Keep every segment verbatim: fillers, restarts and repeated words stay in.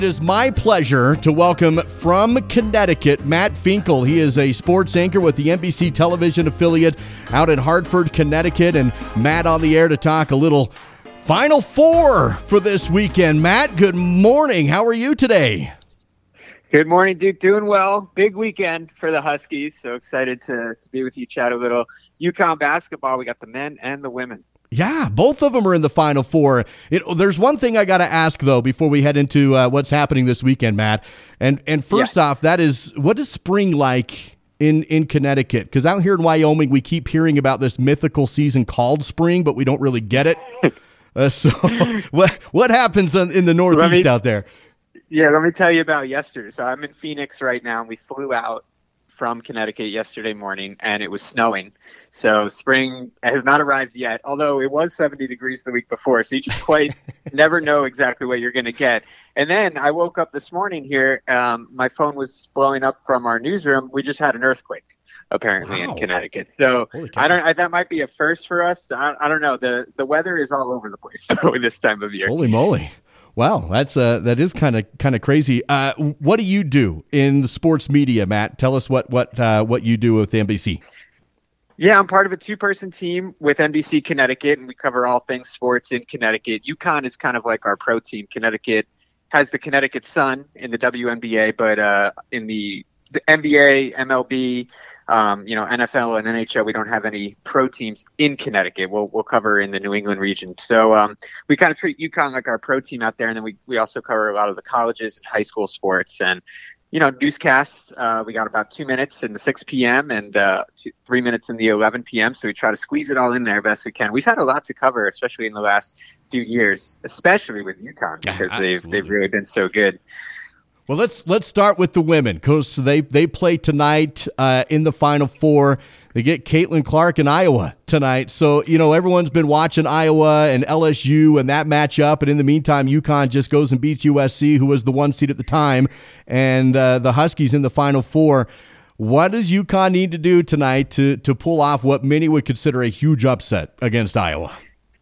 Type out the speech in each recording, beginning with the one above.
It is my pleasure to welcome from Connecticut, Matt Finkel. He is a sports anchor with the N B C television affiliate out in Hartford, Connecticut. And Matt on the air to talk a little Final Four for this weekend. Matt, good morning. How are you today? Good morning, Duke. Doing well. Big weekend for the Huskies. So excited to, to be with you, chat a little UConn basketball. We got the men and the women. Yeah, both of them are in the Final Four. It, there's one thing I got to ask, though, before we head into uh, what's happening this weekend, Matt. And and first yeah. off, that is, what is spring like in, in Connecticut? Because out here in Wyoming, we keep hearing about this mythical season called spring, but we don't really get it. uh, so what what happens in, in the Northeast me, out there? Yeah, let me tell you about yesterday. So I'm in Phoenix right now, and we flew out from Connecticut yesterday morning, and it was snowing. So spring has not arrived yet, although it was seventy degrees the week before. So you just quite never know exactly what you're going to get. And then I woke up this morning here. Um, my phone was blowing up from our newsroom. We just had an earthquake, apparently, wow. in Connecticut. So I don't. I, that might be a first for us. I, I don't know. The the weather is all over the place this time of year. Holy moly! Wow, that's uh, that is kind of kind of crazy. Uh, what do you do in the sports media, Matt? Tell us what what uh, what you do with N B C. Yeah, I'm part of a two-person team with N B C Connecticut, and we cover all things sports in Connecticut. UConn is kind of like our pro team. Connecticut has the Connecticut Sun in the W N B A, but uh, in the, the N B A, M L B, um, you know, N F L and N H L, we don't have any pro teams in Connecticut. We'll we'll cover in the New England region. So um, we kind of treat UConn like our pro team out there, and then we, we also cover a lot of the colleges and high school sports. And, you know, newscasts, uh, we got about two minutes in the six p.m. and uh, two, three minutes in the eleven p.m., so we try to squeeze it all in there best we can. We've had a lot to cover, especially in the last few years, especially with UConn, because yeah, they've they've really been so good. Well, let's let's start with the women, because they, they play tonight uh, in the Final Four. They get Caitlin Clark in Iowa tonight. So, you know, everyone's been watching Iowa and L S U and that matchup. And in the meantime, UConn just goes and beats U S C, who was the one seed at the time, and uh, the Huskies in the Final Four. What does UConn need to do tonight to, to pull off what many would consider a huge upset against Iowa?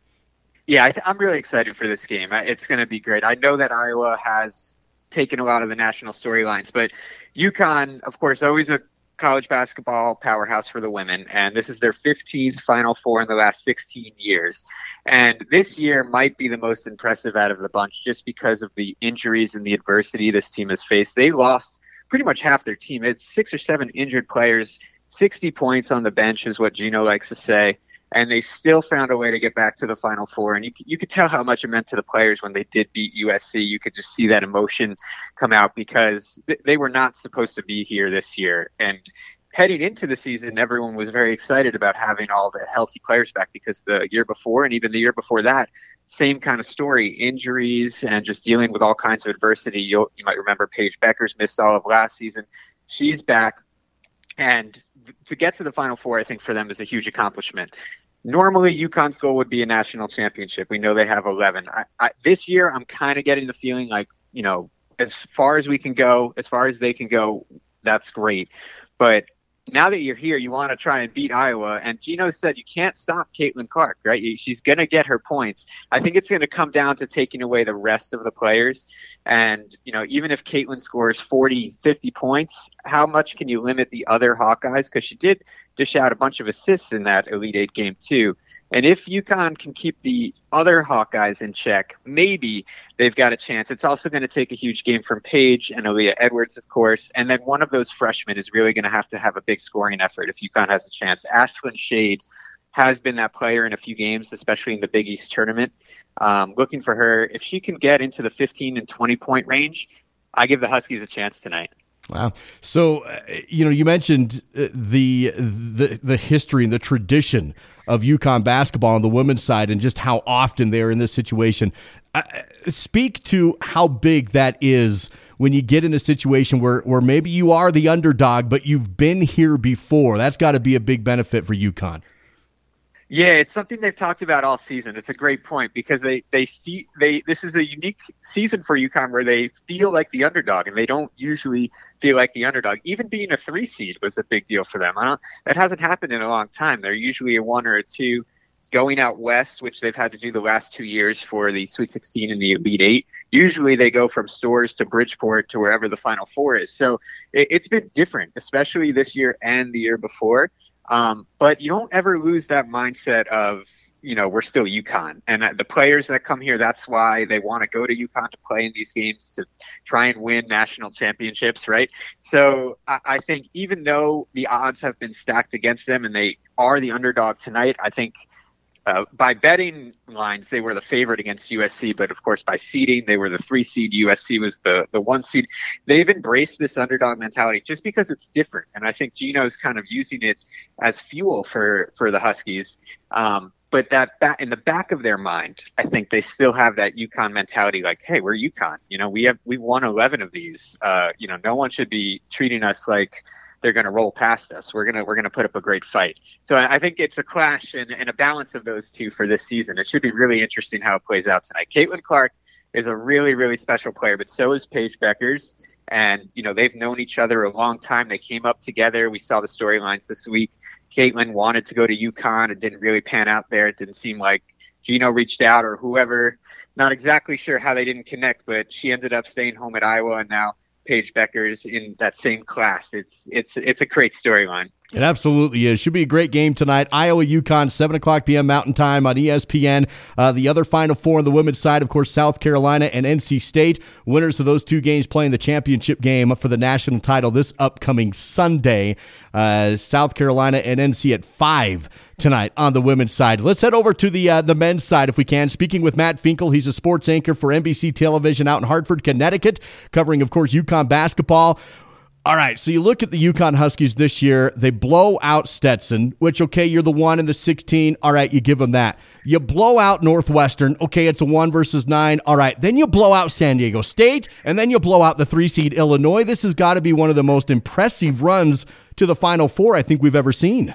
Yeah, I th- I'm really excited for this game. It's going to be great. I know that Iowa has taken a lot of the national storylines, but UConn, of course, always a college basketball powerhouse for the women, and this is their fifteenth Final Four in the last sixteen years. And this year might be the most impressive out of the bunch just because of the injuries and the adversity this team has faced. They lost pretty much half their team. It's six or seven injured players, sixty points on the bench is what Gino likes to say. And they still found a way to get back to the Final Four. And you, you could tell how much it meant to the players when they did beat U S C. You could just see that emotion come out because th- they were not supposed to be here this year. And heading into the season, everyone was very excited about having all the healthy players back because the year before and even the year before that, same kind of story, injuries and just dealing with all kinds of adversity. You'll, you might remember Paige Beckers missed all of last season. She's back. And to get to the Final Four, I think for them is a huge accomplishment. Normally, UConn's goal would be a national championship. We know they have eleven. I, I, this year, I'm kind of getting the feeling like, you know, as far as we can go, as far as they can go, that's great. But now that you're here, you want to try and beat Iowa. And Gino said you can't stop Caitlin Clark, right? She's going to get her points. I think it's going to come down to taking away the rest of the players. And, you know, even if Caitlin scores forty, fifty points, how much can you limit the other Hawkeyes? Because she did dish out a bunch of assists in that Elite Eight game, too. And if UConn can keep the other Hawkeyes in check, maybe they've got a chance. It's also going to take a huge game from Paige and Aaliyah Edwards, of course. And then one of those freshmen is really going to have to have a big scoring effort if UConn has a chance. Ashlyn Shade has been that player in a few games, especially in the Big East tournament. Um, looking for her. If she can get into the fifteen and twenty point range, I give the Huskies a chance tonight. Wow. So, uh, you know, you mentioned uh, the, the the history and the tradition of UConn basketball on the women's side and just how often they're in this situation. Uh, speak to how big that is when you get in a situation where, where maybe you are the underdog, but you've been here before. That's got to be a big benefit for UConn. Yeah, it's something they've talked about all season. It's a great point because they they see they this is a unique season for UConn where they feel like the underdog, and they don't usually feel like the underdog. Even being a three seed was a big deal for them. I don't, that hasn't happened in a long time. They're usually a one or a two. going out west, which they've had to do the last two years for the Sweet sixteen and the Elite Eight. Usually they go from Storrs to Bridgeport to wherever the Final Four is. So it, it's been different, especially this year and the year before. Um, but you don't ever lose that mindset of, you know, we're still UConn. And the players that come here, that's why they want to go to UConn to play in these games, to try and win national championships, right? So I, I think even though the odds have been stacked against them and they are the underdog tonight, I think uh, by betting lines, they were the favorite against U S C. But of course, by seeding, they were the three seed. U S C was the, the one seed. They've embraced this underdog mentality just because it's different. And I think Gino's kind of using it as fuel for, for the Huskies. Um, But that back, in the back of their mind, I think they still have that UConn mentality, like, hey, we're UConn. You know, we have we won eleven of these. Uh, you know, no one should be treating us like they're going to roll past us. We're gonna we're gonna put up a great fight. So I, I think it's a clash and, and a balance of those two for this season. It should be really interesting how it plays out tonight. Caitlin Clark is a really really special player, but so is Paige Bueckers. And you know, they've known each other a long time. They came up together. We saw the storylines this week. Caitlin wanted to go to UConn. It didn't really pan out there. It didn't seem like Gino reached out or whoever. Not exactly sure how they didn't connect, but she ended up staying home at Iowa, and now Paige Bueckers in that same class. It's it's it's a great storyline. It absolutely is. Should be a great game tonight. Iowa, UConn, seven o'clock p.m. Mountain Time on E S P N. Uh, the other Final Four on the women's side, of course, South Carolina and N C State. Winners of those two games playing the championship game for the national title this upcoming Sunday. Uh, South Carolina and N C at five tonight on the women's side. Let's head over to the uh, the men's side if we can. Speaking with Matt Finkel, he's a sports anchor for N B C Television out in Hartford, Connecticut, covering, of course, UConn basketball. All right, so you look at the UConn Huskies this year. They blow out Stetson, which, okay, you're the one in the sixteen. All right, you give them that. You blow out Northwestern. Okay, it's a one versus nine. All right, then you blow out San Diego State, and then you blow out the three-seed Illinois. This has got to be one of the most impressive runs to the Final Four I think we've ever seen.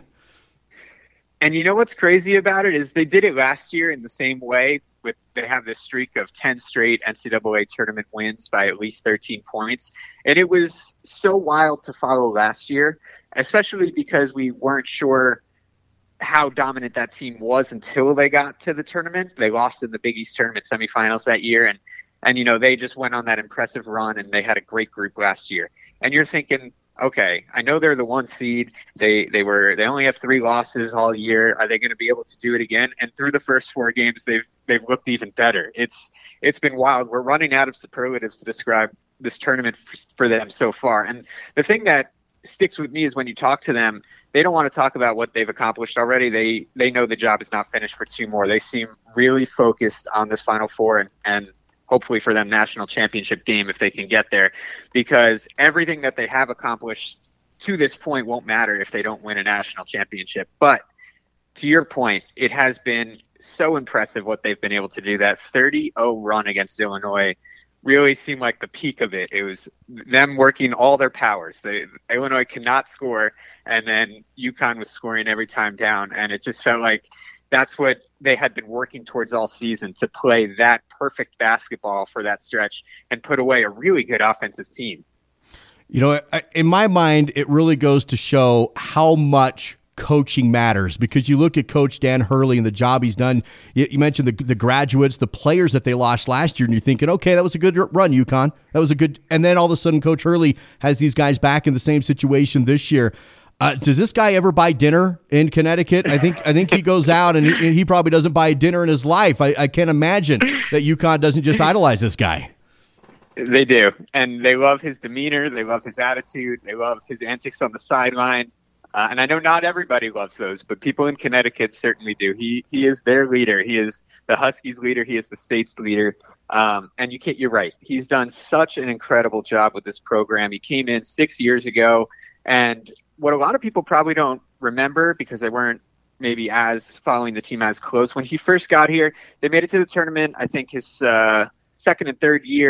And you know what's crazy about it is they did it last year in the same way. With they have this streak of ten straight N C double A tournament wins by at least thirteen points. And it was so wild to follow last year, especially because we weren't sure how dominant that team was until they got to the tournament. They lost in the Big East tournament semifinals that year. And, and you know, they just went on that impressive run, and they had a great group last year. And you're thinking, okay, I know they're the one seed. They they were they only have three losses all year. Are they going to be able to do it again? And through the first four games, they've they've looked even better. It's it's been wild. We're running out of superlatives to describe this tournament for, for them so far. And the thing that sticks with me is when you talk to them, they don't want to talk about what they've accomplished already. They they know the job is not finished for two more. They seem really focused on this Final Four and and. hopefully for them national championship game if they can get there, because everything that they have accomplished to this point won't matter if they don't win a national championship. But to your point, it has been so impressive what they've been able to do. That thirty oh run against Illinois really seemed like the peak of it. It was them working all their powers. They, Illinois cannot score, and then UConn was scoring every time down, and it just felt like that's what they had been working towards all season, to play that perfect basketball for that stretch and put away a really good offensive team. You know, in my mind, it really goes to show how much coaching matters, because you look at Coach Dan Hurley and the job he's done. You mentioned the the graduates, the players that they lost last year, and you're thinking, okay, that was a good run, UConn. That was a good, and then all of a sudden Coach Hurley has these guys back in the same situation this year. Uh, does this guy ever buy dinner in Connecticut? I think I think he goes out and he, he probably doesn't buy dinner in his life. I, I can't imagine that UConn doesn't just idolize this guy. They do, and they love his demeanor. They love his attitude. They love his antics on the sideline. Uh, and I know not everybody loves those, but people in Connecticut certainly do. He he is their leader. He is the Huskies' leader. He is the state's leader. Um, and you can't, you're right. He's done such an incredible job with this program. He came in six years ago, and what a lot of people probably don't remember, because they weren't maybe as following the team as close, when he first got here, they made it to the tournament. I think his uh, second and third year,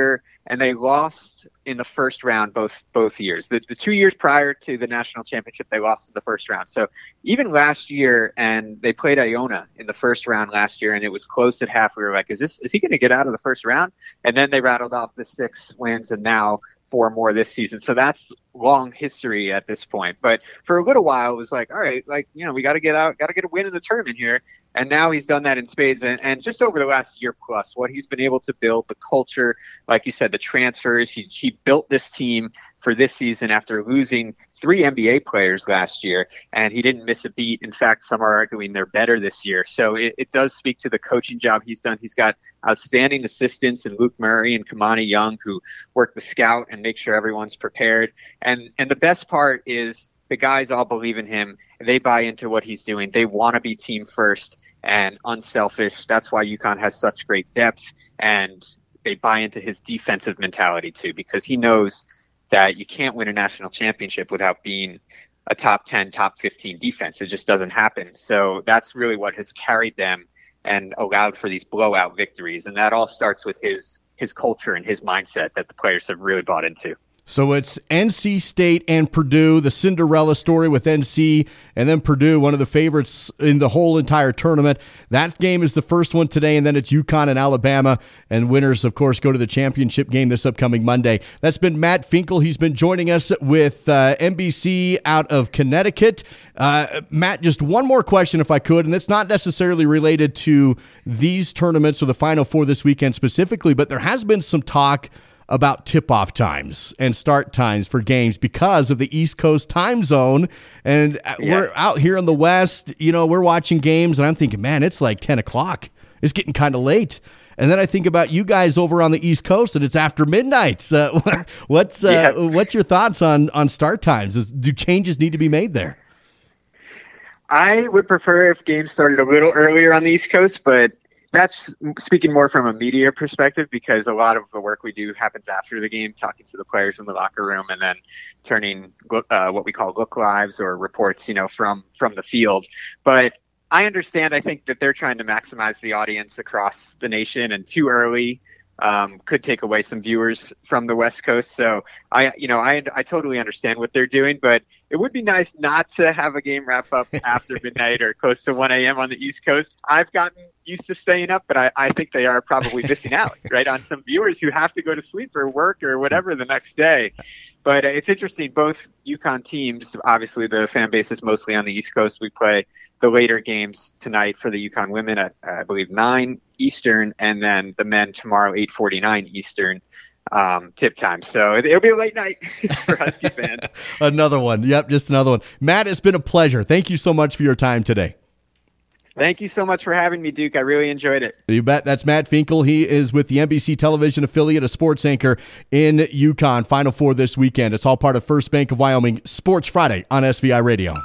and they lost in the first round both both years. The, the two years prior to the national championship, they lost in the first round. So even last year, and they played Iona in the first round last year, and it was close at half. We were like, is this is he going to get out of the first round? And then they rattled off the six wins, and now four more this season. So that's long history at this point. But for a little while, it was like, all right, like, you know, we got to get out, got to get a win in the tournament here. And now he's done that in spades. And, and just over the last year plus, what he's been able to build, the culture, like you said, the transfers, he, he built this team for this season after losing three N B A players last year, and he didn't miss a beat. In fact, some are arguing they're better this year. So it, it does speak to the coaching job he's done. He's got outstanding assistants in Luke Murray and Kamani Young, who work the scout and make sure everyone's prepared. And and the best part is the guys all believe in him. They buy into what he's doing. They want to be team first and unselfish. That's why UConn has such great depth, and they buy into his defensive mentality too, because he knows that you can't win a national championship without being a top ten, top fifteen defense. It just doesn't happen. So that's really what has carried them and allowed for these blowout victories. And that all starts with his his culture and his mindset that the players have really bought into. So it's N C State and Purdue, the Cinderella story with N C, and then Purdue, one of the favorites in the whole entire tournament. That game is the first one today, and then it's UConn and Alabama. And winners, of course, go to the championship game this upcoming Monday. That's been Matt Finkel. He's been joining us with uh, N B C out of Connecticut. Uh, Matt, just one more question, if I could, and it's not necessarily related to these tournaments or the Final Four this weekend specifically, but there has been some talk about tip-off times and start times for games because of the East Coast time zone. And yeah. We're out here in the West, you know, we're watching games, and I'm thinking, man, it's like ten o'clock. It's getting kind of late. And then I think about you guys over on the East Coast, and it's after midnight. So what's uh, yeah. what's your thoughts on, on start times? Is, do changes need to be made there? I would prefer if games started a little earlier on the East Coast, but that's speaking more from a media perspective, because a lot of the work we do happens after the game, talking to the players in the locker room and then turning uh, what we call look lives or reports, you know, from, from the field. But I understand, I think that they're trying to maximize the audience across the nation, and too early um, could take away some viewers from the West Coast. So I, you know, I, I totally understand what they're doing, but it would be nice not to have a game wrap up after midnight or close to one a.m. on the East Coast. I've gotten used to staying up, but I, I think they are probably missing out, right, on some viewers who have to go to sleep or work or whatever the next day. But it's interesting, both UConn teams, obviously the fan base is mostly on the East Coast. We play the later games tonight for the UConn women at, I believe, nine Eastern, and then the men tomorrow, eight forty-nine Eastern um, tip time. So it'll be a late night for Husky fans. Another one. Yep, just another one. Matt, it's been a pleasure. Thank you so much for your time today. Thank you so much for having me, Duke. I really enjoyed it. You bet. That's Matt Finkel. He is with the N B C television affiliate, a sports anchor in UConn. Final Four this weekend. It's all part of First Bank of Wyoming Sports Friday on S V I Radio.